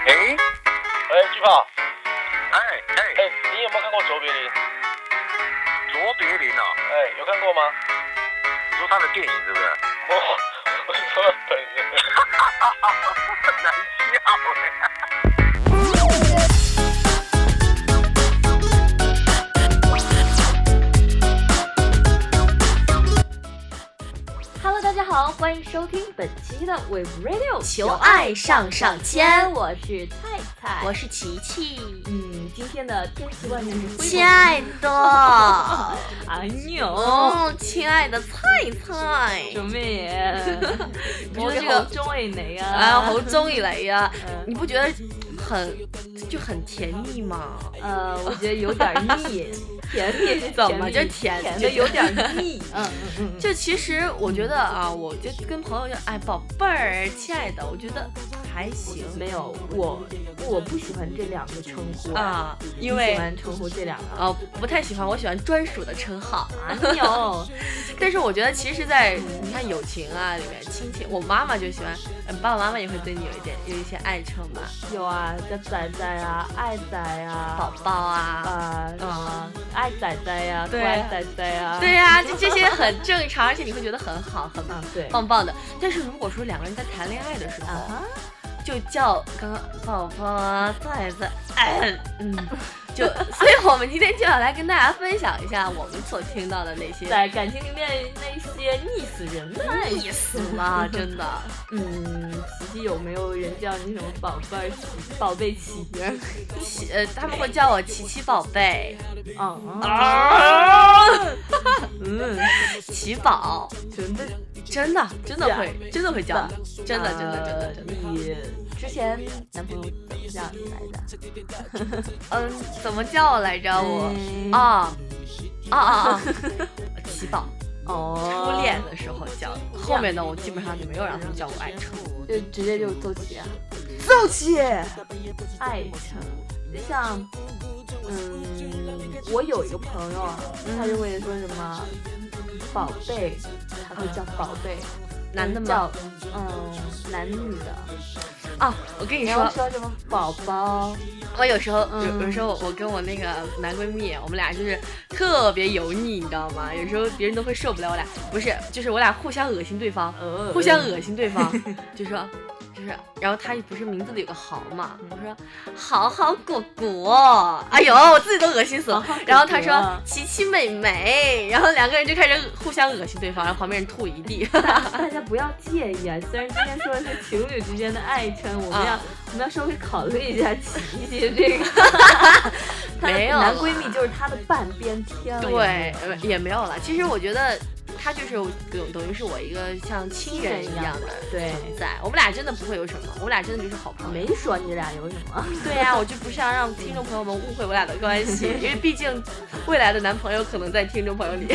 巨炮， 你有没有看过卓别林？ 卓别林哦， 有看过吗？ 你说他的电影是不是？ 我说本人。 很难笑 Hello， 大家好，欢迎收听本期的 Wave Radio 求爱上上签， 我是菜菜， 我是琪琪。 今天的天气外面是亲爱的， 哎呦， 亲爱的菜菜， 做咩嘢？ 我覺得這個好中意你啊！ 好中意你啊！你不覺得很甜蜜嗎？ 我覺得有點膩。甜蜜是怎麼就甜的有點膩？ 就其實我覺得啊，我就跟朋友就寶貝兒，親愛的，我覺得還行。 沒有，我不喜歡這兩個稱呼啊，因為喜歡稱呼這兩個不太喜歡，我喜歡專屬的稱號。 有， 但是我覺得其實在你看友情啊裡面，親情，我媽媽就喜歡，爸爸媽媽也會對你有一些愛稱吧？ 有啊，叫仔仔啊，愛仔啊， 寶寶啊， 愛仔仔呀，乖仔仔呀， 對呀，就這些很正常，而且你會覺得很好，很棒棒的。但是如果說兩個人在談戀愛的時候，就叫剛剛寶寶啊，仔仔，所以我們今天就要來跟大家分享一下我們所聽到的那些在感情裡面那些膩死人的， 膩死了，真的。 琪琪有沒有人叫你什麼寶貝、寶貝琪？ 他們會叫我琪琪寶貝。琪寶，真的會叫，真的。 你之前男朋友怎麼叫你來着？ 怎麼叫我來着？我琪寶。初戀的時候叫，後面呢我基本上就沒有讓他們叫我愛稱， 就直接就邹琪啊， 邹琪， 愛稱，就像我有一個朋友啊，他就會說什麼寶貝，他會叫寶貝， 男的嗎？ 叫男女的啊，我跟你說， 然後說什麼寶寶。 我有時候我跟我那個男閨蜜，我們倆就是特別油膩，你知道嗎？有時候別人都會受不了我倆，不是，就是我倆互相惡心對方，就是，然後他不是名字裡有個豪嘛，我說豪果果，哎呦，我自己都惡心死了。然後他說琪琪美眉，然後兩個人就開始互相惡心對方，然後旁邊人吐一地。 大家不要介意啊，雖然今天說的是情侶之間的愛稱，我們要稍微考慮一下琪琪這個。沒有，男閨蜜就是他的半邊天了。 對，也沒有了。其實我覺得。他就是等於是我一個像親人一樣的存在，我們倆真的不會有什麼，我們倆真的就是好朋友。 沒說你倆有什麼。 對呀，我就不是要讓聽眾朋友們誤會我倆的關係，因為畢竟未來的男朋友可能在聽眾朋友裡。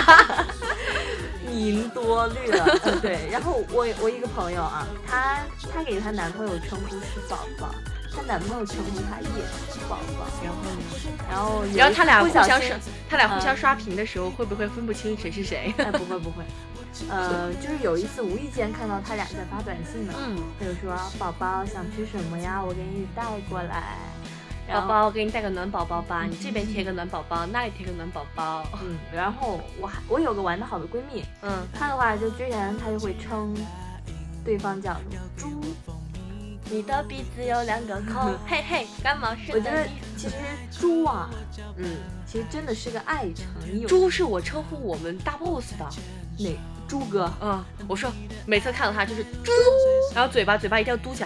您多慮了。對，然後我一個朋友啊，她給她男朋友稱呼是寶寶，她男朋友稱呼她也是寶寶，然後他�俩互相刷屏的時候，會不會分不清誰是誰？ 不會。就是有一次無意間看到他倆在發短信呢，他就說寶寶想吃什麼呀，我給你帶過來。 寶寶，我給你帶個暖寶寶吧，你這邊貼個暖寶寶，那裡貼個暖寶寶。 然後我有個玩得好的閨蜜，她的話就之前她就會稱對方叫豬。 你的鼻子有兩個孔，嘿嘿，幹嘛是？ 我覺得其實豬啊，其實真的是個愛稱。 豬是我稱呼我們大 boss 的， 哪豬哥？ 我說每次看到他就是豬，然後嘴巴一定要嘟起來，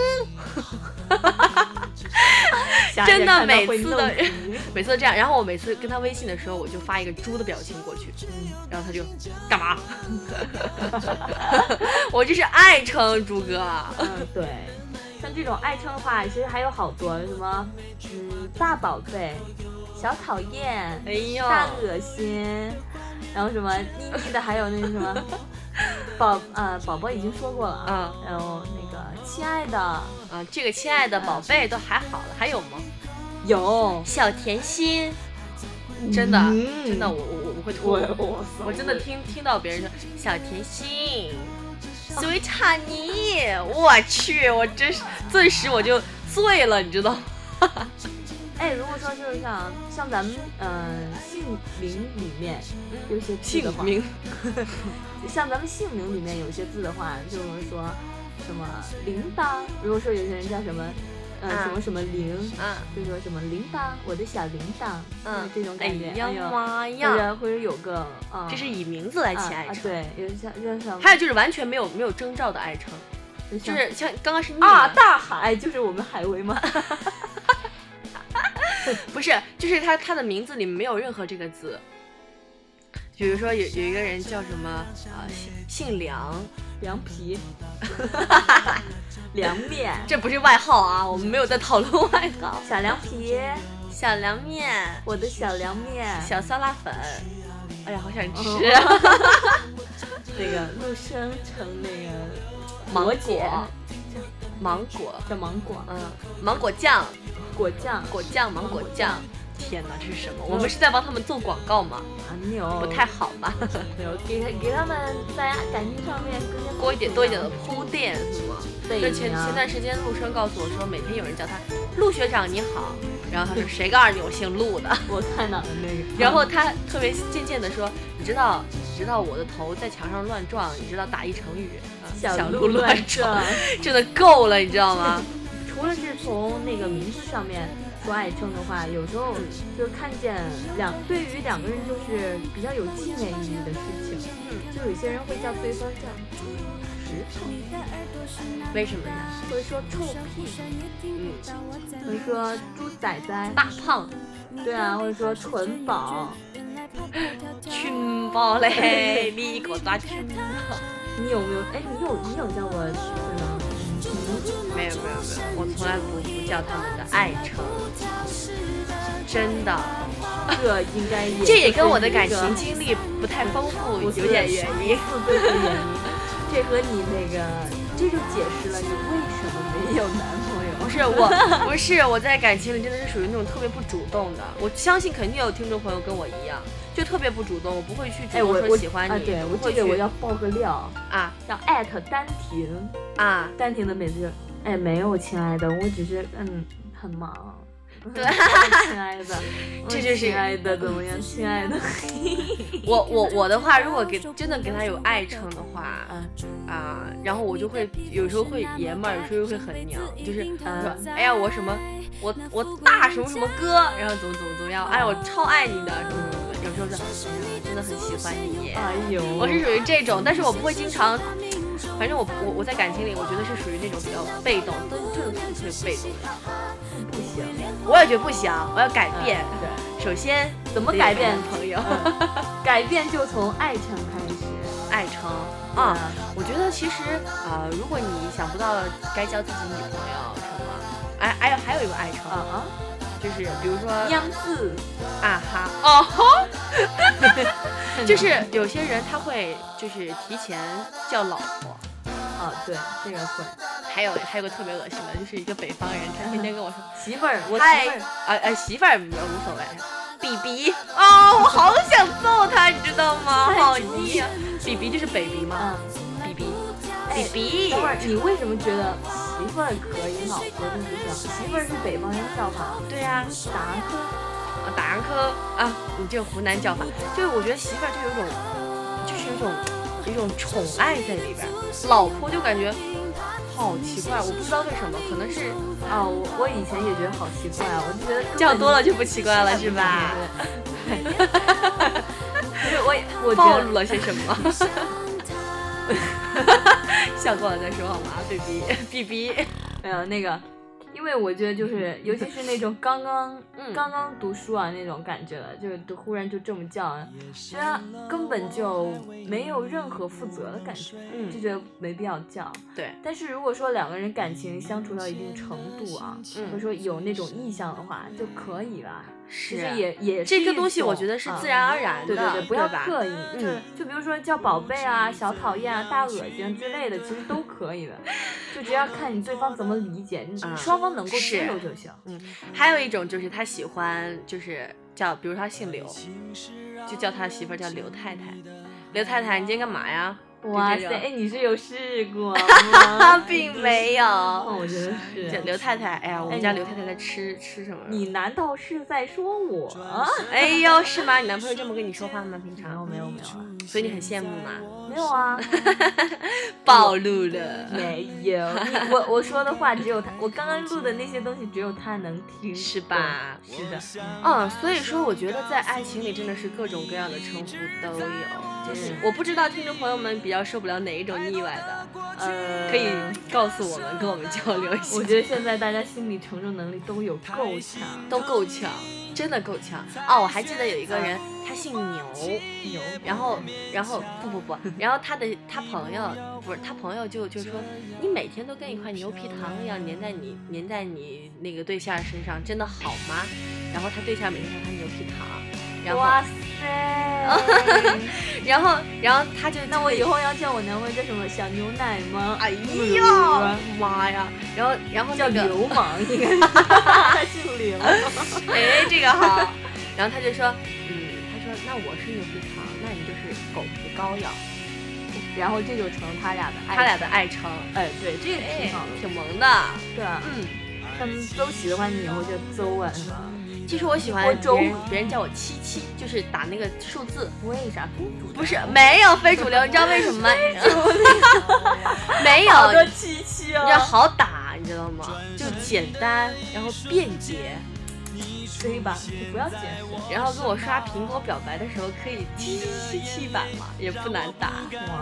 豬，真的每次都這樣。然後我每次跟他微信的時候，我就發一個豬的表情過去，然後他就幹嘛？我這是愛稱豬哥。 對。像這種愛稱的話，其實還有好多什麼，大寶貝、小討厭、大惡心，然後什麼膩膩的，還有那個什麼寶寶已經說過了，然後那個親愛的， 這個親愛的寶貝都還好了，還有嗎？ 有小甜心，真的，我會吐，我真的聽到別人說小甜心。Sweet honey，我去，我真是頓時我就醉了，你知道吗？ 哎，如果说就是像咱们姓名里面有些字的话，像咱们姓名里面有些字的话，就是说什么铃铛，如果说有些人叫什么什么什么铃，就说什么铃铛，我的小铃铛，这种感觉， 哎呀妈呀， 或者有个这是以名字来起爱称， 对，有像， 还有就是完全没有征兆的爱称，就是像刚刚是大海，就是我们海威吗？ 不是，就是他的名字里没有任何这个字。比如说有一个人叫什么姓梁皮凉面， 这不是外号啊，我们没有在讨论外号。 小凉皮， 小凉面， 我的小凉面， 小酸辣粉，哎呀，好想吃。 那个陆生成那个芒果， 叫芒果， 芒果酱， 果酱， 芒果酱。天哪，这是什么？我们是在帮他们做广告吗？不太好吧？ 给他们在感情上面多一点的铺垫，是吗？对。前段时间陆生告诉我说，每天有人叫他陆学长你好，然后他说谁告诉你我姓陆的？ 我看到了那个。 然后他特别渐渐的说，你知道我的头在墙上乱撞，你知道打一成语小鹿乱撞， 真的够了，你知道吗？ 除了是从那个名字上面说爱称的话，有时候就看见对于两个人就是比较有纪念意义的事情，就有些人会叫对方叫石头， 为什么呢？ 或者说臭屁，或者说猪仔仔、 大胖， 对啊，或者说蠢宝、 群宝嘞，你给我抓群宝。 你有没有？哎，你有叫过石头吗？ 没有，我从来不叫他们的爱称，真的。这也跟我的感情经历不太丰富有点原因。 这和你这就解释了你为什么没有男朋友。 不是我在感情里真的是属于那种特别不主动的。我相信肯定有听众朋友跟我一样，就特别不主动，我不会去主动说喜欢你。 对，我要爆个料啊， 要@丹婷啊， 丹婷的每次没有亲爱的，我只是很忙。 对， 亲爱的， 这就是亲爱的怎么样？亲爱的， 我的话，如果真的给他有爱称的话，然后我就会有时候会爷们儿，有时候又会很娘，就是说，哎呀，我什么，我大什么什么哥，然后怎么样，哎，我超爱你的什么什么的，有时候是，真的很喜欢你， 哎呦， 我是属于这种，但是我不会经常。反正我在感情里，我觉得是属于那种比较被动，真的特别被动。 不行， 我也觉得不行，我要改变。 对， 首先怎么改变朋友？ 改变就从爱称开始。 爱称啊，我觉得其实如果你想不到该交自己女朋友什么，还有一个爱称就是比如说央字就是有些人他会就是提前叫老婆对，这个会。 还有个特别恶心的，就是一个北方人，他天天跟我说媳妇儿， 媳妇儿无所谓，BB 我好想揍他，你知道吗？好腻啊 ，BB 就是 baby 吗？BB， 等会儿你为什么觉得媳妇儿可以，老婆就不行？媳妇儿是北方人叫法。 对呀，打上科你这个湖南叫法，就是我觉得媳妇儿就有一种宠爱在里边，老婆就感觉好奇怪，我不知道为什么，可能是我以前也觉得好奇怪我就觉得叫多了就不奇怪了，是吧？ 我暴露了些什么？笑过了再说好吗 ？BB， 没有那个。因为我觉得就是，尤其是那种刚刚读书那种感觉了，就忽然就这么叫，觉得根本就没有任何负责的感觉，就觉得没必要叫。 对。 但是如果说两个人感情相处到一定程度或者说有那种意向的话，就可以了。其实也是这个东西，我觉得是自然而然的， 对，不要刻意。就比如说叫宝贝小讨厌大恶心之类的，其实都可以的。就只要看你对方怎么理解，双方能够接受就行。 还有一种就是他喜欢，就是叫，比如他姓刘，就叫他媳妇儿叫刘太太。刘太太，你今天干嘛呀？ 哇塞，哎，你是有试过吗？ 并没有。 我觉得是。 刘太太，哎呀，我们家刘太太在吃什么？ 你难道是在说我？ 哎呦，是吗？你男朋友这么跟你说话吗？平常？ 没有。 所以你很羡慕吗？ 没有啊。 暴露了。 没有。我说的话只有他，我刚刚录的那些东西只有他能听， 是吧？ 是的。 所以说我觉得在爱情里真的是各种各样的称呼都有。就是我不知道听众朋友们比较受不了哪一种腻歪的，可以告诉我们，跟我们交流一下。 我觉得现在大家心理承受能力都够强，真的够强。我还记得有一个人，他姓牛，然后不，然后他朋友就说，你每天都跟一块牛皮糖一样粘在你那个对象身上，真的好吗？然后他对象每天让他牛皮糖。 哇塞！ 然后他就， 那我以后要叫我男朋友叫什么小牛奶吗？ 哎呀妈呀！然后叫流氓应该是，他姓刘。 哎，这个好。然后他就说，他说那我是牛皮糖，那你就是狗皮膏药。 然后这就成他俩的爱称。 哎，对，这个挺好的， 挺萌的。 对啊，他们都喜欢你以后就邹啊，是吧？ 其实我喜欢别人叫我77，就是打那个数字。 为啥非主流？ 不是，没有非主流，你知道为什么吗？没有。 好多77哦。 你知道好打，你知道吗？就简单，然后便捷。 可以吧？你不要解释。 然后跟我刷苹果表白的时候可以77版嘛，也不难打。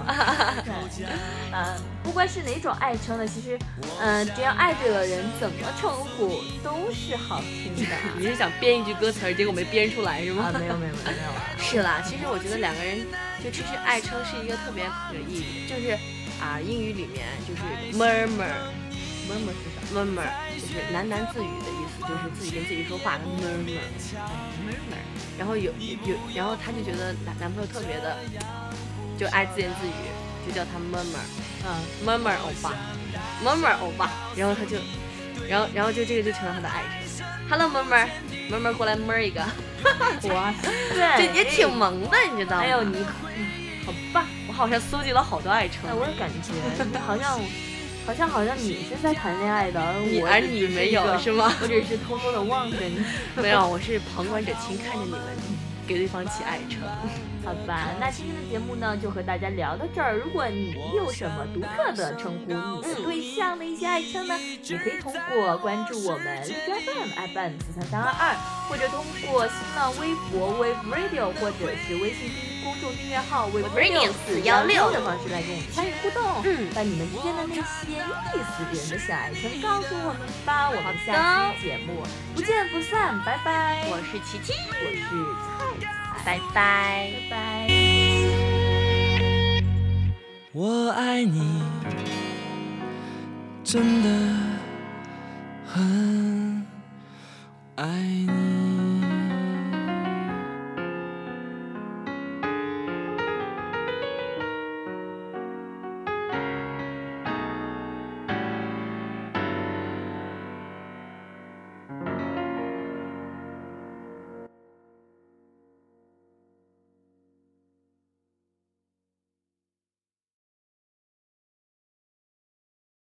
不管是哪种爱称的，其实，只要爱对了人，怎么称呼都是好听的。 你是想编一句歌词，结果没编出来是吗？ 没有。 是啦，其实我觉得两个人就其实爱称是一个特别有意义，就是英语里面就是 murmur 是啥 ？murmur 就是喃喃自语的意思，就是自己跟自己说话的 murmur。然后然后他就觉得男朋友特别的就爱自言自语，就叫他 murmur。murmur 欧巴。然后他就，然后就这个就成了他的爱称。Hello murmur 过来 mur 一个。 哇塞， 这也挺萌的，你知道吗？ 哎呦你，好棒！ 我好像搜集了好多爱称。 我也感觉好像你是在谈恋爱的， 而你没有是吗？ 我只是偷偷的望着你。 没有，我是旁观者清，看着你们给对方起爱称。 好吧，那今天的节目呢就和大家聊到这儿。如果你有什么独特的称呼你的对象的一些爱称呢，也可以通过关注我们荔枝 FM43322，或者通过新浪微博 Wave Radio， 或者是微信公众订阅号 Wave Radio 416的方式来跟我们参与互动，把你们之间的那些意思别人的小爱称告诉我们吧。我们下期节目不见不散，拜拜。 我是77， 我是菜。 拜拜。 我爱你，真的很